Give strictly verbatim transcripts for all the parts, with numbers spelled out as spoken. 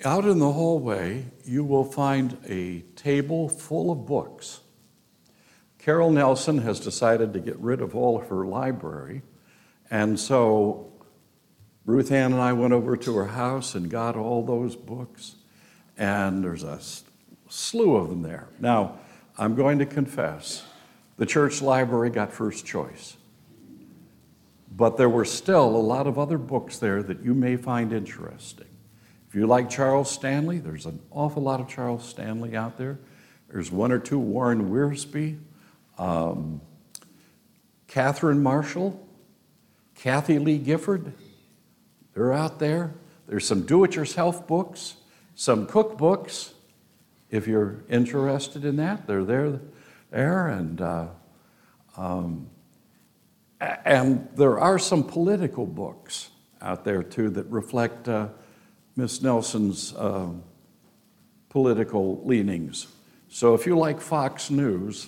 Out in the hallway, you will find a table full of books. Carol Nelson has decided to get rid of all of her library, and so Ruth Ann and I went over to her house and got all those books, and there's a slew of them there. Now, I'm going to confess, the church library got first choice, but there were still a lot of other books there that you may find interesting. If you like Charles Stanley, there's an awful lot of Charles Stanley out there. There's one or two Warren Wiersbe, um, Catherine Marshall, Kathy Lee Gifford. They're out there. There's some do-it-yourself books, some cookbooks. If you're interested in that, they're there. there and, uh, um, and there are some political books out there, too, that reflect uh, Miss Nelson's uh, political leanings. So if you like Fox News,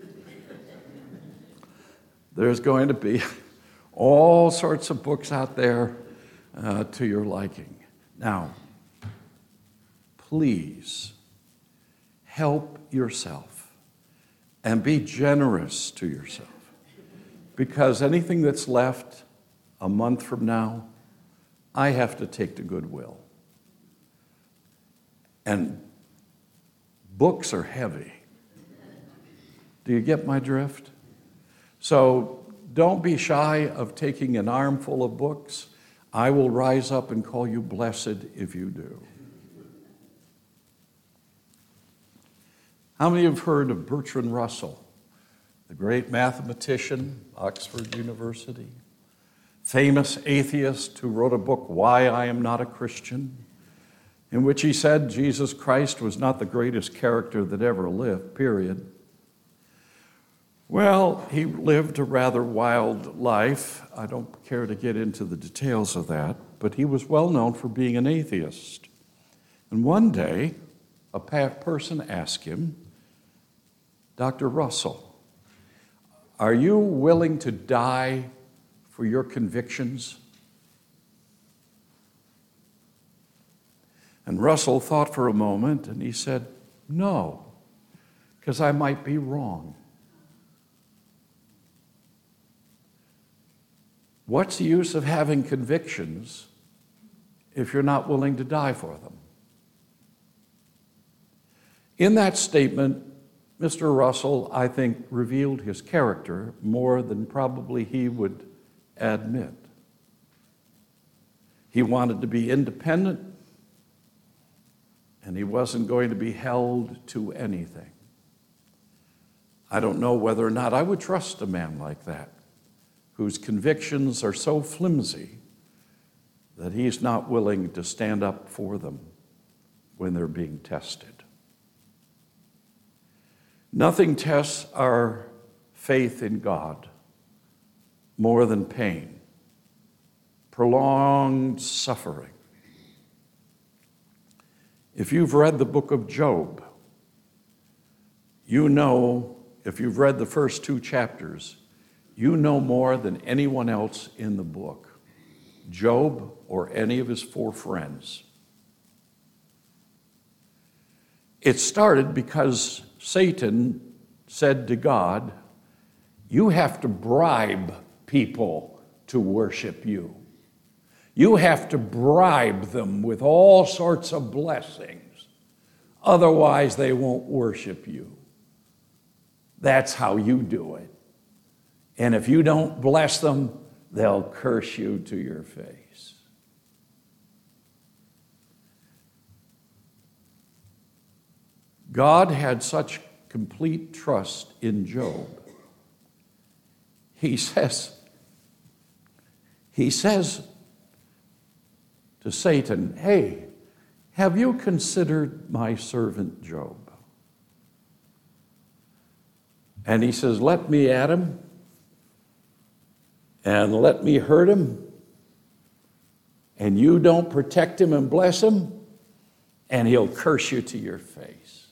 there's going to be all sorts of books out there uh, to your liking. Now, please help yourself and be generous to yourself, because anything that's left a month from now, I have to take to Goodwill. And books are heavy. Do you get my drift? So don't be shy of taking an armful of books. I will rise up and call you blessed if you do. How many have heard of Bertrand Russell, the great mathematician, Oxford University, famous atheist who wrote a book, Why I Am Not a Christian, in which he said Jesus Christ was not the greatest character that ever lived, period. Well, he lived a rather wild life. I don't care to get into the details of that, but he was well known for being an atheist. And one day, a person asked him, Doctor Russell, are you willing to die for your convictions? And Russell thought for a moment, and he said, no, because I might be wrong. What's the use of having convictions if you're not willing to die for them? In that statement, Mister Russell, I think, revealed his character more than probably he would admit. He wanted to be independent, and he wasn't going to be held to anything. I don't know whether or not I would trust a man like that, whose convictions are so flimsy that he's not willing to stand up for them when they're being tested. Nothing tests our faith in God more than pain, prolonged suffering. If you've read the book of Job, you know, if you've read the first two chapters, you know more than anyone else in the book, Job or any of his four friends. It started because Satan said to God, you have to bribe people to worship you. You have to bribe them with all sorts of blessings. Otherwise, they won't worship you. That's how you do it. And if you don't bless them, they'll curse you to your face. God had such complete trust in Job. He says, he says to Satan, hey, have you considered my servant Job? And he says, let me at him and let me hurt him, and you don't protect him and bless him, and he'll curse you to your face.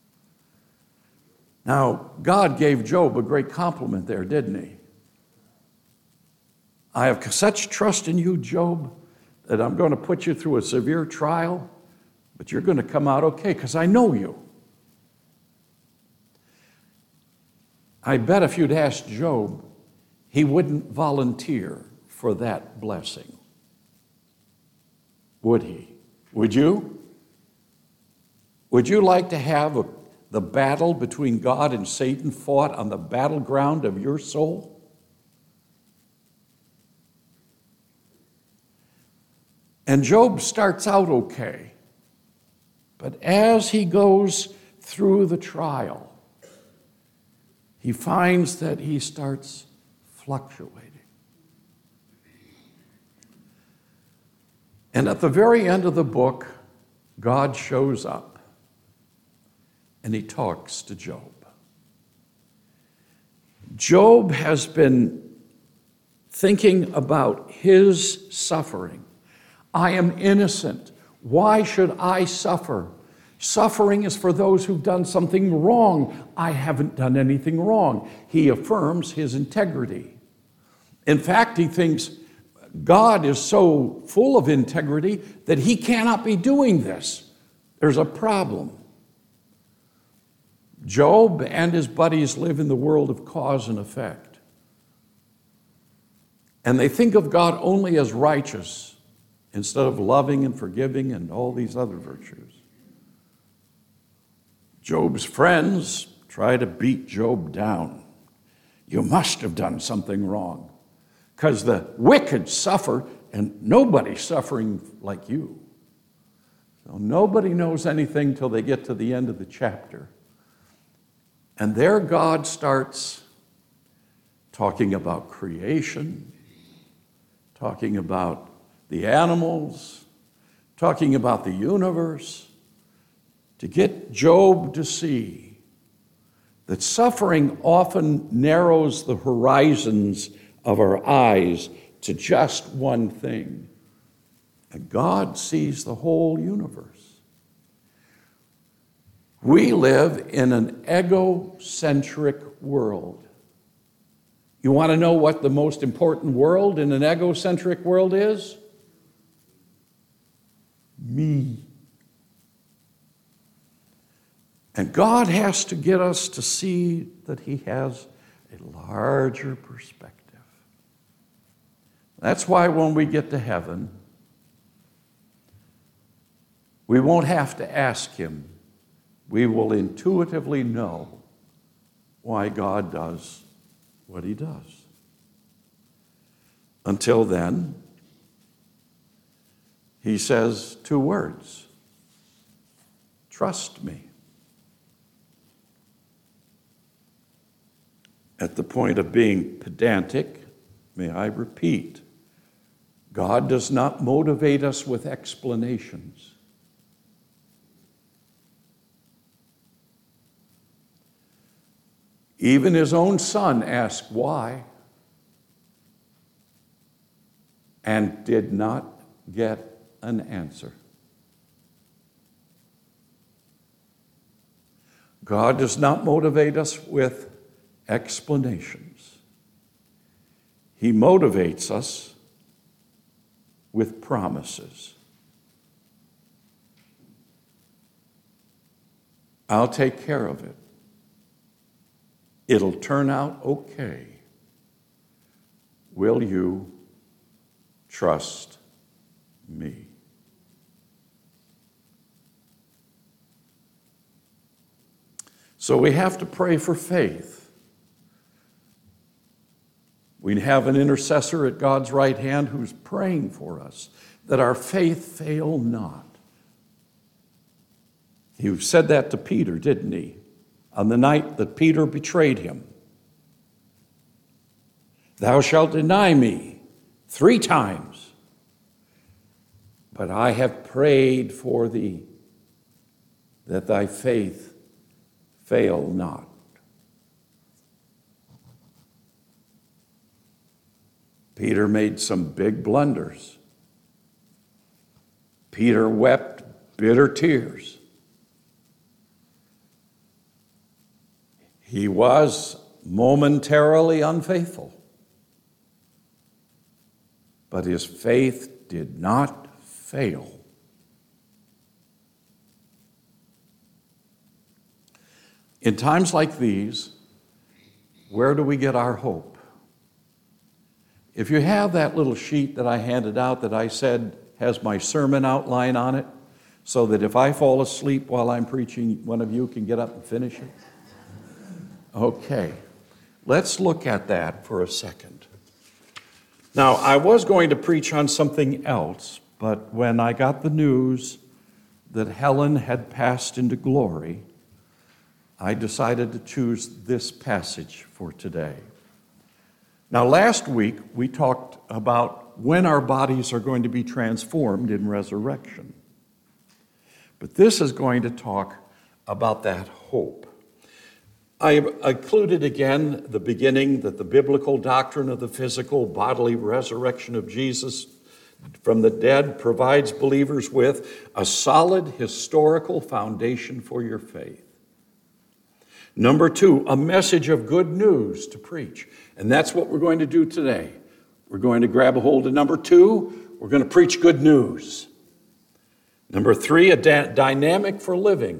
Now, God gave Job a great compliment there, didn't he? I have such trust in you, Job, that I'm going to put you through a severe trial, but you're going to come out okay because I know you. I bet if you'd asked Job, he wouldn't volunteer for that blessing. Would he? Would you? Would you like to have a, the battle between God and Satan fought on the battleground of your soul? And Job starts out okay, but as he goes through the trial, he finds that he starts fluctuating. And at the very end of the book, God shows up and he talks to Job. Job has been thinking about his suffering. I am innocent. Why should I suffer? Suffering is for those who've done something wrong. I haven't done anything wrong. He affirms his integrity. In fact, he thinks God is so full of integrity that he cannot be doing this. There's a problem. Job and his buddies live in the world of cause and effect. And they think of God only as righteous instead of loving and forgiving and all these other virtues. Job's friends try to beat Job down. You must have done something wrong because the wicked suffer and nobody's suffering like you. So nobody knows anything till they get to the end of the chapter. And there God starts talking about creation, talking about the animals, talking about the universe, to get Job to see that suffering often narrows the horizons of our eyes to just one thing. And God sees the whole universe. We live in an egocentric world. You want to know what the most important world in an egocentric world is? Me. And God has to get us to see that he has a larger perspective. That's why when we get to heaven, we won't have to ask him. We will intuitively know why God does what he does. Until then, he says two words: trust me. At the point of being pedantic, may I repeat, God does not motivate us with explanations. Even his own son asked why and did not get an answer. God does not motivate us with explanations. He motivates us with promises. I'll take care of it. It'll turn out okay. Will you trust me? So we have to pray for faith. We have an intercessor at God's right hand who's praying for us that our faith fail not. He said that to Peter, didn't he? On the night that Peter betrayed him. Thou shalt deny me three times, but I have prayed for thee that thy faith fail not. Peter made some big blunders. Peter wept bitter tears. He was momentarily unfaithful, but his faith did not fail. In times like these, where do we get our hope? If you have that little sheet that I handed out that I said has my sermon outline on it, so that if I fall asleep while I'm preaching, one of you can get up and finish it? Okay, let's look at that for a second. Now, I was going to preach on something else, but when I got the news that Helen had passed into glory, I decided to choose this passage for today. Now, last week, we talked about when our bodies are going to be transformed in resurrection. But this is going to talk about that hope. I included again the beginning that the biblical doctrine of the physical bodily resurrection of Jesus from the dead provides believers with a solid historical foundation for your faith. Number two, a message of good news to preach. And that's what we're going to do today. We're going to grab a hold of number two. We're going to preach good news. Number three, a da- dynamic for living.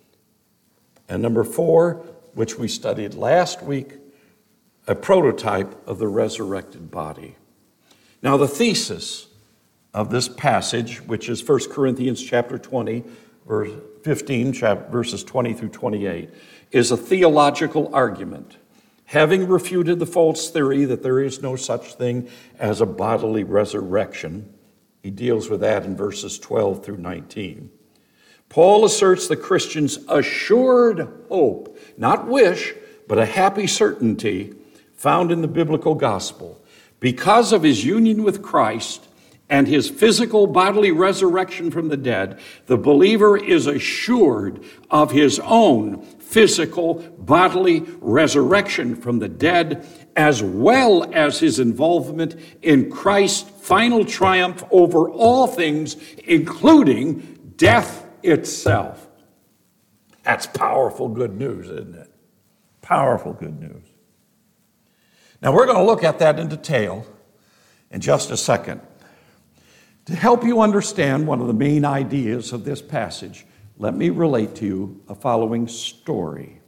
And number four, which we studied last week, a prototype of the resurrected body. Now, the thesis of this passage, which is First Corinthians chapter twenty, verse fifteen, verses twenty through twenty-eight, is a theological argument. Having refuted the false theory that there is no such thing as a bodily resurrection, he deals with that in verses twelve through nineteen. Paul asserts the Christian's assured hope, not wish, but a happy certainty found in the biblical gospel. Because of his union with Christ and his physical bodily resurrection from the dead, the believer is assured of his own physical bodily resurrection from the dead, as well as his involvement in Christ's final triumph over all things, including death itself. That's powerful good news, isn't it? Powerful good news. Now, we're going to look at that in detail in just a second. To help you understand one of the main ideas of this passage, let me relate to you a following story.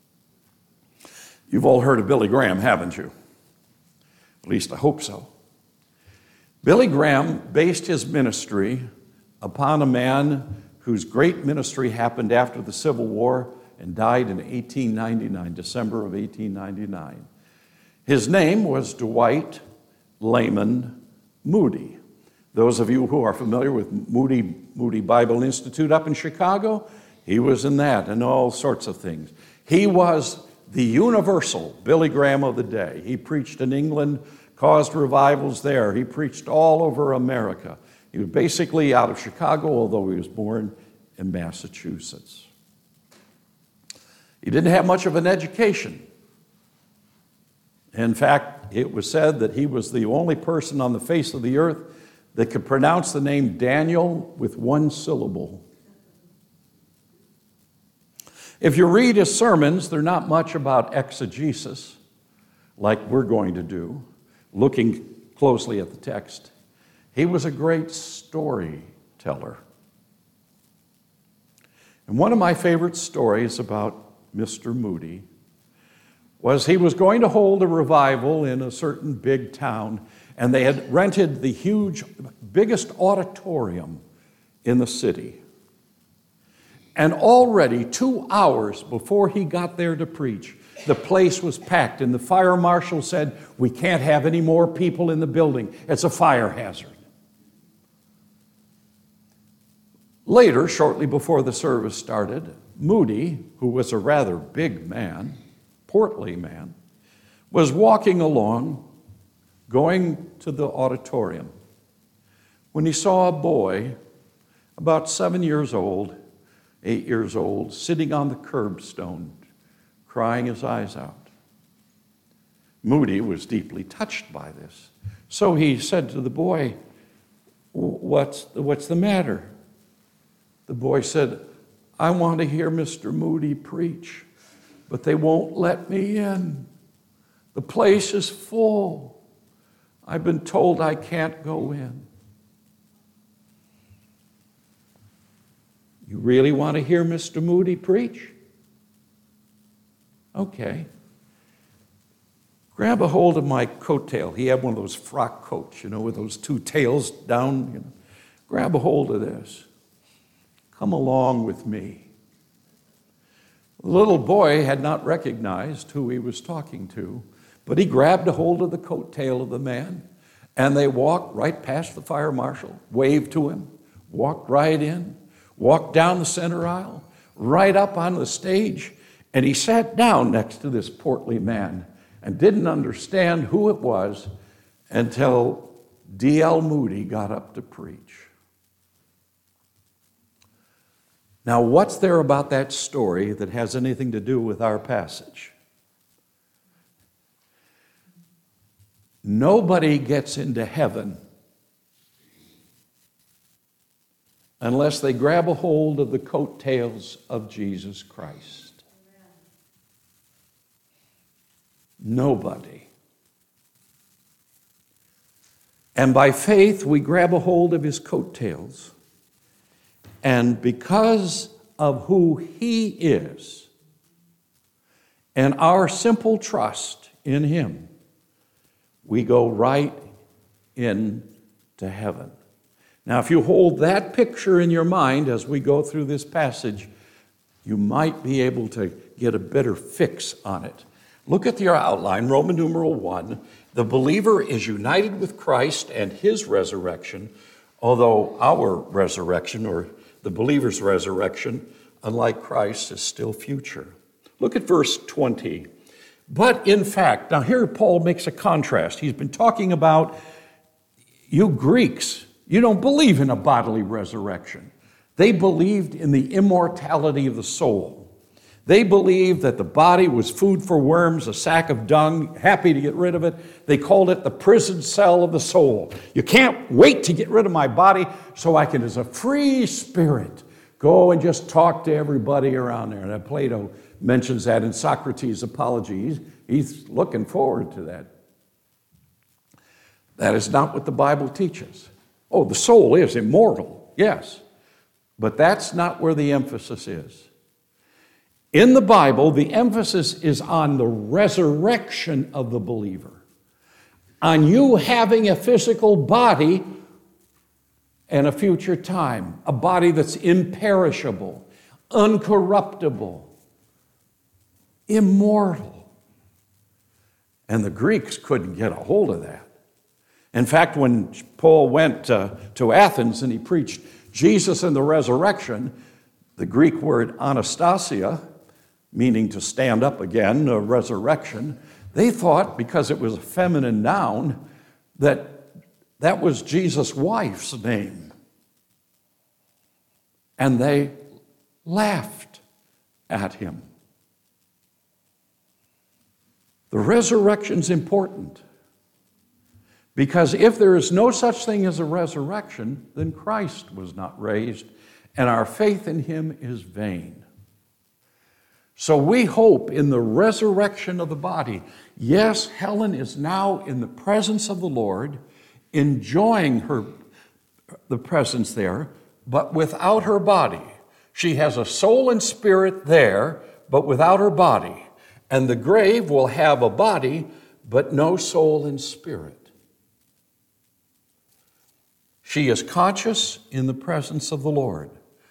You've all heard of Billy Graham, haven't you? At least I hope so. Billy Graham based his ministry upon a man whose great ministry happened after the Civil War and died in eighteen ninety-nine, December of eighteen ninety-nine. His name was Dwight Lyman Moody. Those of you who are familiar with Moody, Moody Bible Institute up in Chicago, he was in that and all sorts of things. He was the universal Billy Graham of the day. He preached in England, caused revivals there. He preached all over America. He was basically out of Chicago, although he was born in Massachusetts. He didn't have much of an education. In fact, it was said that he was the only person on the face of the earth that could pronounce the name Daniel with one syllable. If you read his sermons, they're not much about exegesis, like we're going to do, looking closely at the text. He was a great storyteller. And one of my favorite stories about Mister Moody was he was going to hold a revival in a certain big town, and they had rented the huge, biggest auditorium in the city. And already two hours before he got there to preach, the place was packed, and the fire marshal said, "We can't have any more people in the building. It's a fire hazard." Later, shortly before the service started, Moody, who was a rather big man, portly man, was walking along, going to the auditorium, when he saw a boy about seven years old, eight years old, sitting on the curbstone, crying his eyes out. Moody was deeply touched by this. So he said to the boy, what's, what's the matter? The boy said, "I want to hear Mister Moody preach, but they won't let me in. The place is full. I've been told I can't go in." "You really want to hear Mister Moody preach?" Okay. Grab a hold of my coattail. He had one of those frock coats, you know, with those two tails down. You know. Grab a hold of this. Come along with me. The little boy had not recognized who he was talking to, but he grabbed a hold of the coattail of the man, and they walked right past the fire marshal, waved to him, walked right in, walked down the center aisle, right up on the stage, and he sat down next to this portly man and didn't understand who it was until D L Moody got up to preach. Now, what's there about that story that has anything to do with our passage? Nobody gets into heaven unless they grab a hold of the coattails of Jesus Christ. Nobody. And by faith, we grab a hold of his coattails. And because of who he is and our simple trust in him, we go right into heaven. Now, if you hold that picture in your mind as we go through this passage, you might be able to get a better fix on it. Look at your outline, Roman numeral one. The believer is united with Christ and his resurrection, although our resurrection, or the believer's resurrection, unlike Christ, is still future. Look at verse twenty. But in fact, now here Paul makes a contrast. He's been talking about, you Greeks, you don't believe in a bodily resurrection. They believed in the immortality of the soul. They believed that the body was food for worms, a sack of dung, happy to get rid of it. They called it the prison cell of the soul. You can't wait to get rid of my body so I can, as a free spirit, go and just talk to everybody around there. And Plato mentions that in Socrates' Apology. He's, he's looking forward to that. That is not what the Bible teaches. Oh, the soul is immortal, yes. But that's not where the emphasis is. In the Bible, the emphasis is on the resurrection of the believer, on you having a physical body and a future time, a body that's imperishable, uncorruptible, immortal. And the Greeks couldn't get a hold of that. In fact, when Paul went uh, to Athens and he preached Jesus and the resurrection, the Greek word anastasia, meaning to stand up again, a resurrection, they thought, because it was a feminine noun, that that was Jesus' wife's name. And they laughed at him. The resurrection's important, because if there is no such thing as a resurrection, then Christ was not raised, and our faith in him is vain. So we hope in the resurrection of the body. Yes, Helen is now in the presence of the Lord, enjoying her the presence there, but without her body. She has a soul and spirit there, but without her body. And the grave will have a body, but no soul and spirit. She is conscious in the presence of the Lord,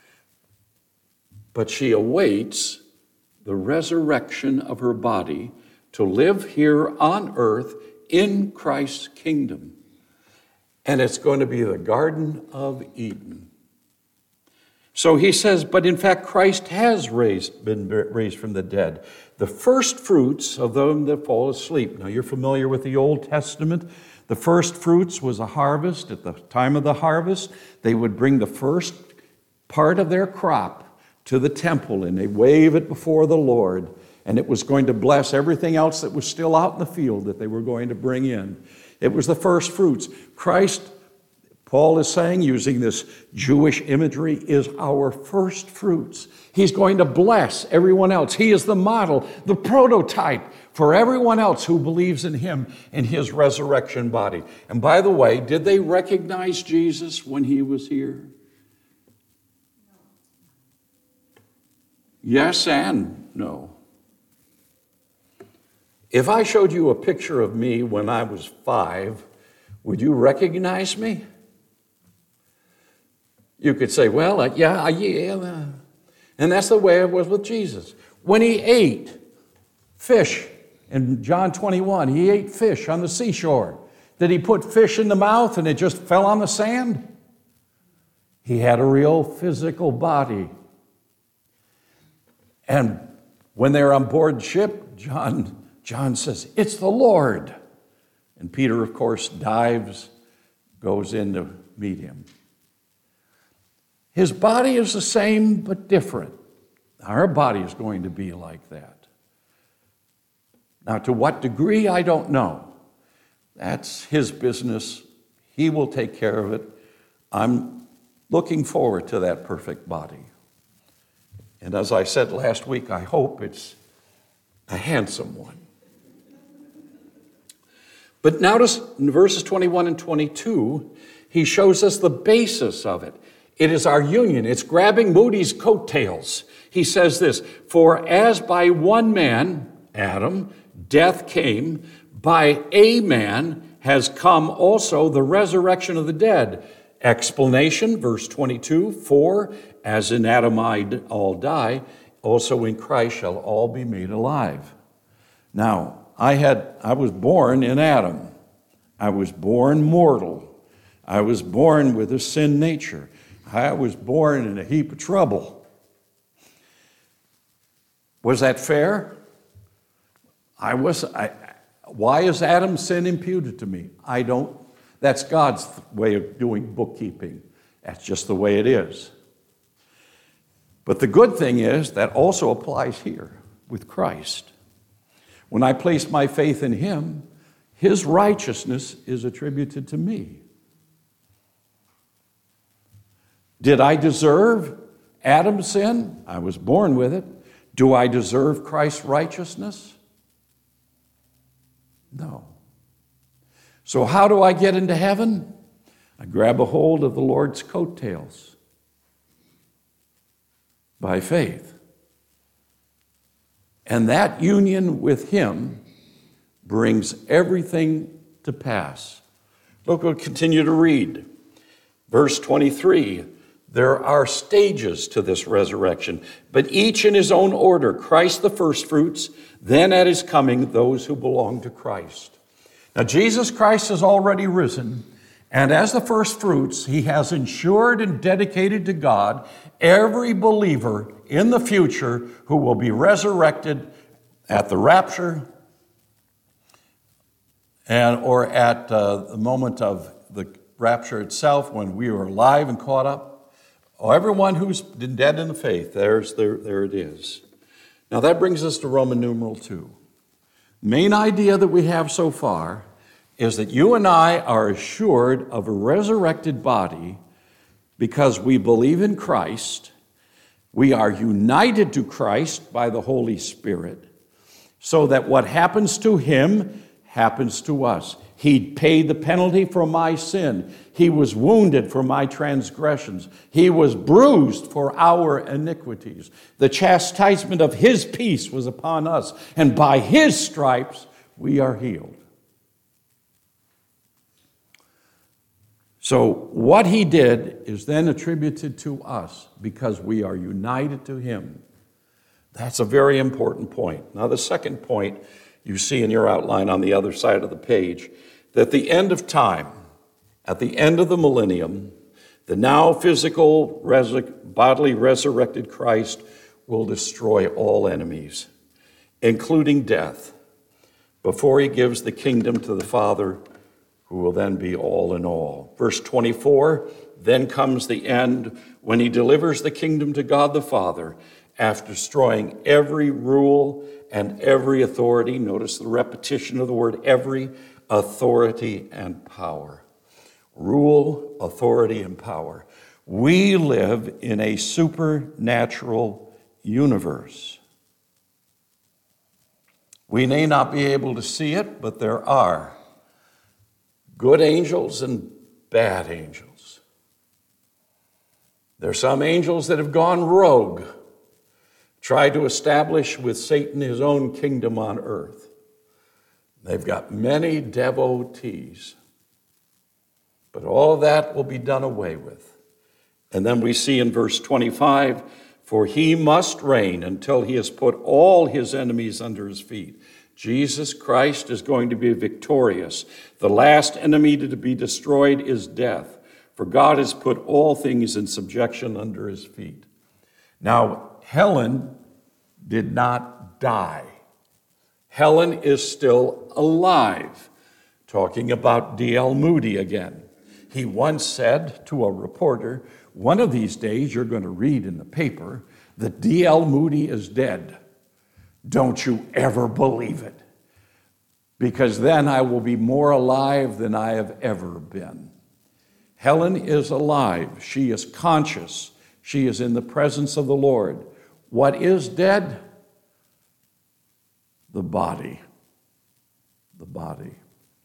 but she awaits the resurrection of her body to live here on earth in Christ's kingdom. And it's going to be the Garden of Eden. So he says, but in fact, Christ has raised, been raised from the dead, the first fruits of them that fall asleep. Now, you're familiar with the Old Testament. The first fruits was a harvest. At the time of the harvest, they would bring the first part of their crop to the temple, and they wave it before the Lord, and it was going to bless everything else that was still out in the field that they were going to bring in. It was the first fruits. Christ, Paul is saying, using this Jewish imagery, is our first fruits. He's going to bless everyone else. He is the model, the prototype for everyone else who believes in him and his resurrection body. And by the way, did they recognize Jesus when he was here? Yes and no. If I showed you a picture of me when I was five, would you recognize me? You could say, well, uh, yeah, yeah. Uh, and that's the way it was with Jesus. When he ate fish in John twenty-one, he ate fish on the seashore. Did he put fish in the mouth and it just fell on the sand? He had a real physical body. And when they're on board ship, John, John says, it's the Lord. And Peter, of course, dives, goes in to meet him. His body is the same but different. Our body is going to be like that. Now, to what degree, I don't know. That's his business. He will take care of it. I'm looking forward to that perfect body. And as I said last week, I hope it's a handsome one. But notice in verses twenty-one and twenty-two, he shows us the basis of it. It is our union. It's grabbing Moody's coattails. He says this, for as by one man, Adam, death came, by a man has come also the resurrection of the dead. Explanation, verse twenty-two, for as in Adam all die, also in Christ shall all be made alive. Now, I had I was born in Adam. I was born mortal. I was born with a sin nature. I was born in a heap of trouble. Was that fair? I was. I, why is Adam's sin imputed to me? I don't. That's God's way of doing bookkeeping. That's just the way it is. But the good thing is that also applies here with Christ. When I place my faith in him, his righteousness is attributed to me. Did I deserve Adam's sin? I was born with it. Do I deserve Christ's righteousness? No. So how do I get into heaven? I grab a hold of the Lord's coattails by faith. And that union with him brings everything to pass. Look, we'll continue to read. Verse twenty-three, there are stages to this resurrection, but each in his own order. Christ the firstfruits, then at his coming, those who belong to Christ. Now, Jesus Christ has already risen, and as the firstfruits, he has ensured and dedicated to God every believer in the future who will be resurrected at the rapture and or at uh, the moment of the rapture itself when we are alive and caught up. Oh, everyone who's been dead in the faith, there's there, there it is. Now that brings us to Roman numeral two. Main idea that we have so far is that you and I are assured of a resurrected body because we believe in Christ. We are united to Christ by the Holy Spirit, so that what happens to him happens to us. He paid the penalty for my sin. He was wounded for my transgressions. He was bruised for our iniquities. The chastisement of his peace was upon us, and by his stripes we are healed. So what he did is then attributed to us because we are united to him. That's a very important point. Now, the second point you see in your outline on the other side of the page, that the end of time, at the end of the millennium, the now physical, resur- bodily resurrected Christ will destroy all enemies, including death, before he gives the kingdom to the Father, who will then be all in all. Verse twenty-four, then comes the end when he delivers the kingdom to God the Father after destroying every rule and every authority. Notice the repetition of the word every, authority and power. Rule, authority, and power. We live in a supernatural universe. We may not be able to see it, but there are good angels and bad angels. There are some angels that have gone rogue, tried to establish with Satan his own kingdom on earth. They've got many devotees. But all that will be done away with. And then we see in verse twenty-five, for he must reign until he has put all his enemies under his feet. Jesus Christ is going to be victorious. The last enemy to be destroyed is death, for God has put all things in subjection under his feet. Now, Helen did not die. Helen is still alive. Talking about D L Moody again. He once said to a reporter, one of these days you're going to read in the paper that D L Moody is dead. Don't you ever believe it, because then I will be more alive than I have ever been. Helen is alive. She is conscious. She is in the presence of the Lord. What is dead? The body. The body.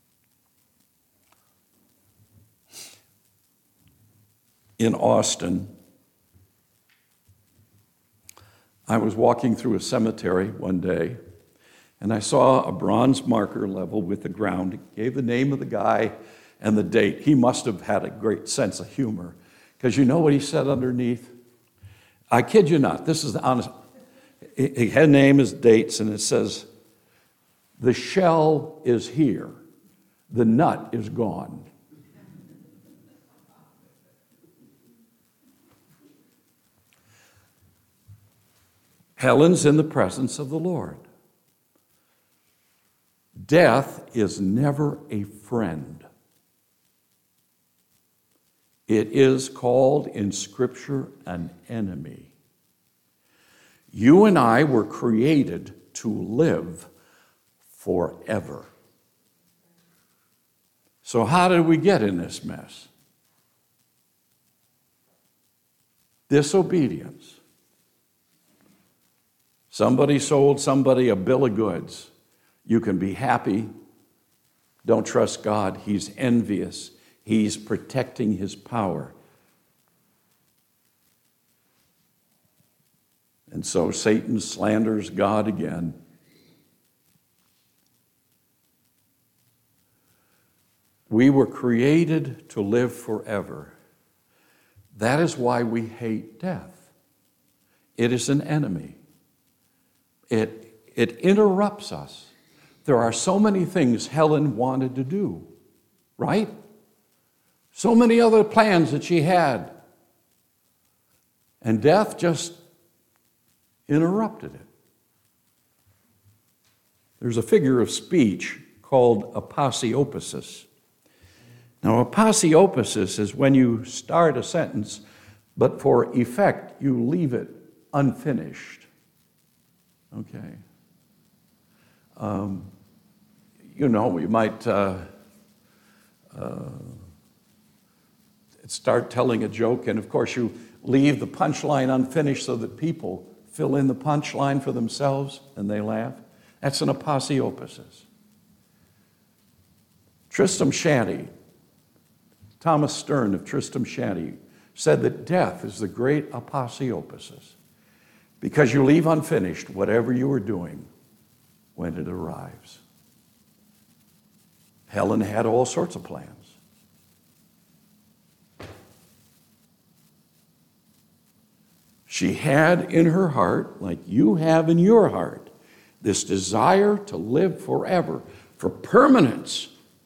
In Austin, I was walking through a cemetery one day, and I saw a bronze marker level with the ground. It gave the name of the guy and the date. He must have had a great sense of humor, because you know what he said underneath? I kid you not, this is the honest. He had name, his dates, and it says, the shell is here, the nut is gone. Helen's in the presence of the Lord. Death is never a friend. It is called in Scripture an enemy. You and I were created to live forever. So how did we get in this mess? Disobedience. Somebody sold somebody a bill of goods. You can be happy. Don't trust God. He's envious. He's protecting his power. And so Satan slanders God again. We were created to live forever. That is why we hate death. It is an enemy. It, it interrupts us. There are so many things Helen wanted to do, right? So many other plans that she had. And death just interrupted it. There's a figure of speech called aposiopesis. Now, aposiopesis is when you start a sentence, but for effect, you leave it unfinished. Okay. Um, you know, you might uh, uh, start telling a joke, and of course you leave the punchline unfinished so that people fill in the punchline for themselves and they laugh. That's an aposiopesis. Tristram Shandy, Thomas Stern of Tristram Shandy, said that death is the great aposiopesis, because you leave unfinished whatever you were doing when it arrives. Helen had all sorts of plans. She had in her heart, like you have in your heart, this desire to live forever, for permanence.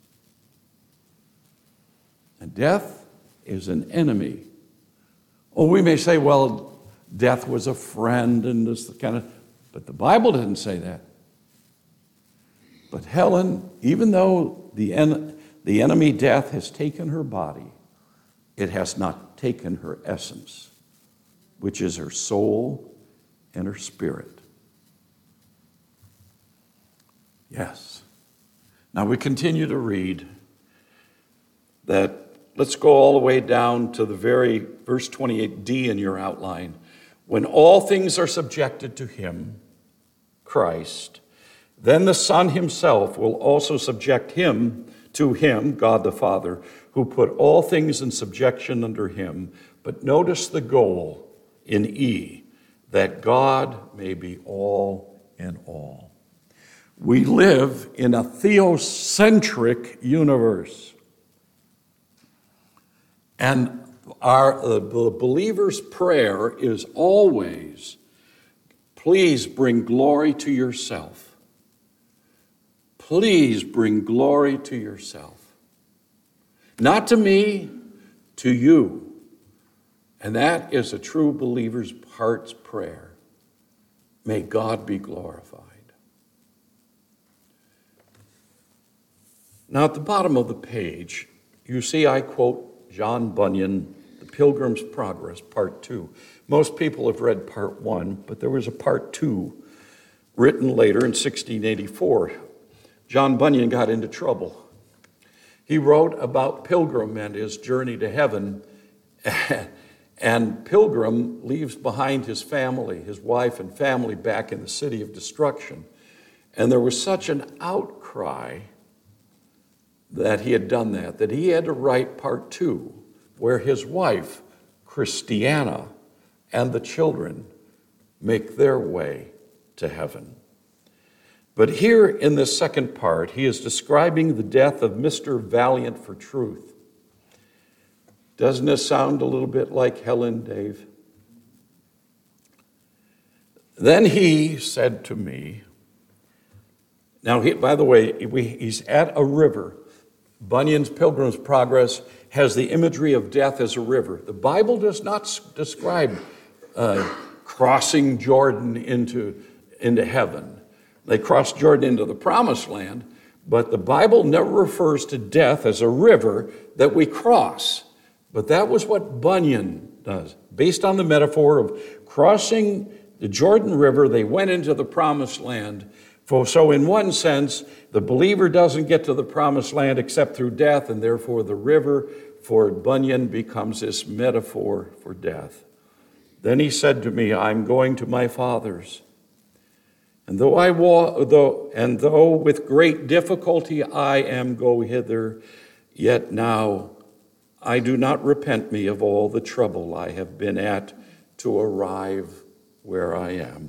And death is an enemy. Oh, we may say, well, death was a friend and this kind of, but the Bible didn't say that. But Helen, even though the, en- the enemy death has taken her body, it has not taken her essence, which is her soul and her spirit. Yes. Now we continue to read that, let's go all the way down to the very verse twenty-eight D in your outline. When all things are subjected to him, Christ, then the Son himself will also subject him to him, God the Father, who put all things in subjection under him. But notice the goal in E, that God may be all in all. We live in a theocentric universe. And our uh, the believer's prayer is always, please bring glory to yourself. Please bring glory to yourself. Not to me, to you. And that is a true believer's heart's prayer. May God be glorified. Now, at the bottom of the page, you see I quote John Bunyan, The Pilgrim's Progress, Part Two. Most people have read Part One, but there was a Part Two written later in sixteen eighty-four. John Bunyan got into trouble. He wrote about Pilgrim and his journey to heaven, and Pilgrim leaves behind his family, his wife and family, back in the city of destruction. And there was such an outcry that he had done that, that he had to write Part Two, where his wife, Christiana, and the children make their way to heaven. But here in this second part, he is describing the death of Mister Valiant for Truth. Doesn't this sound a little bit like Helen, Dave? Then he said to me, now, he, by the way, we, he's at a river. Bunyan's Pilgrim's Progress has the imagery of death as a river. The Bible does not describe uh, crossing Jordan into, into heaven. They crossed Jordan into the promised land, but the Bible never refers to death as a river that we cross. But that was what Bunyan does. Based on the metaphor of crossing the Jordan River, they went into the promised land. For, so in one sense, the believer doesn't get to the promised land except through death, and therefore the river for Bunyan becomes this metaphor for death. Then he said to me, I'm going to my fathers. And though I walk, though, and though with great difficulty I am go hither, yet now I do not repent me of all the trouble I have been at to arrive where I am.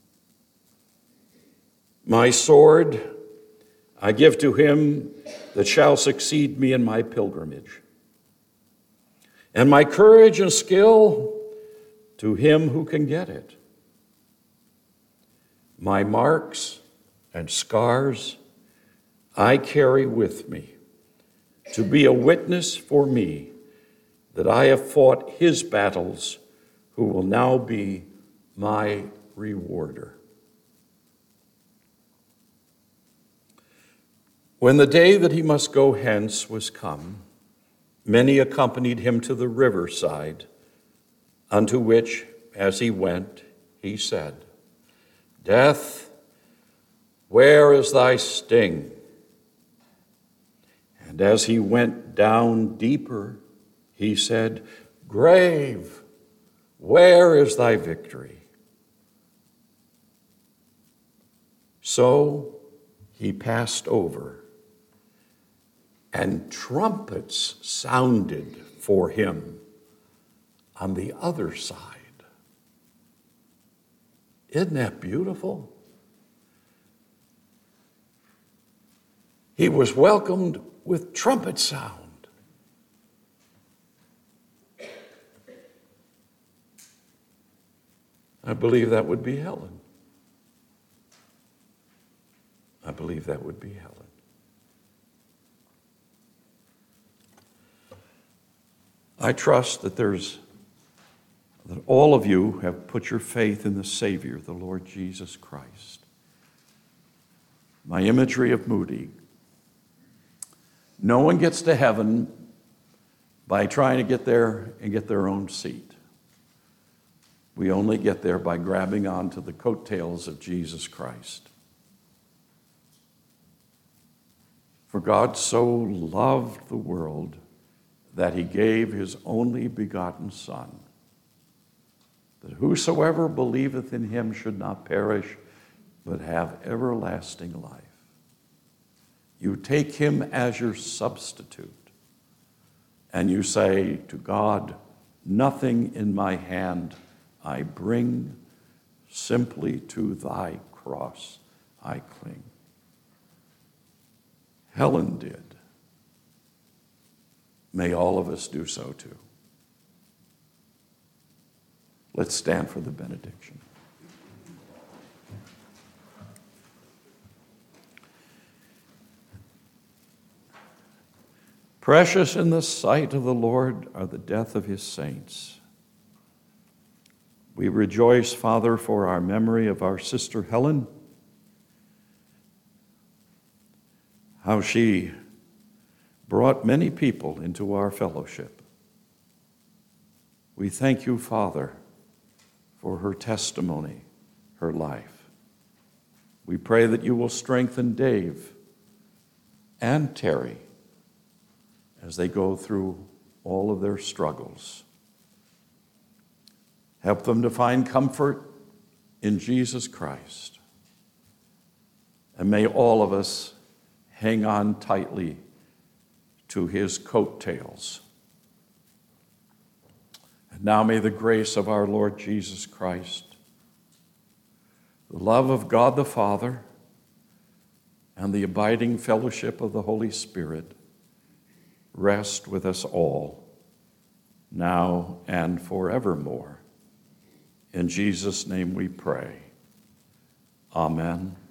My sword I give to him that shall succeed me in my pilgrimage, and my courage and skill to him who can get it. My marks and scars I carry with me to be a witness for me that I have fought his battles, who will now be my rewarder. When the day that he must go hence was come, many accompanied him to the riverside, unto which, as he went, he said, Death, where is thy sting? And as he went down deeper, he said, Grave, where is thy victory? So he passed over, and trumpets sounded for him on the other side. Isn't that beautiful? He was welcomed with trumpet sound. I believe that would be Helen. I believe that would be Helen. I trust that there's that all of you have put your faith in the Savior, the Lord Jesus Christ. My imagery of Moody. No one gets to heaven by trying to get there and get their own seat. We only get there by grabbing onto the coattails of Jesus Christ. For God so loved the world that he gave his only begotten Son, that whosoever believeth in him should not perish, but have everlasting life. You take him as your substitute, and you say to God, nothing in my hand I bring, simply to thy cross I cling. Helen did. May all of us do so too. Let's stand for the benediction. Precious in the sight of the Lord are the death of his saints. We rejoice, Father, for our memory of our sister Helen, how she brought many people into our fellowship. We thank you, Father, for her testimony, her life. We pray that you will strengthen Dave and Terry as they go through all of their struggles. Help them to find comfort in Jesus Christ. And may all of us hang on tightly to his coattails. And now may the grace of our Lord Jesus Christ, the love of God the Father, and the abiding fellowship of the Holy Spirit rest with us all, now and forevermore. In Jesus' name we pray. Amen.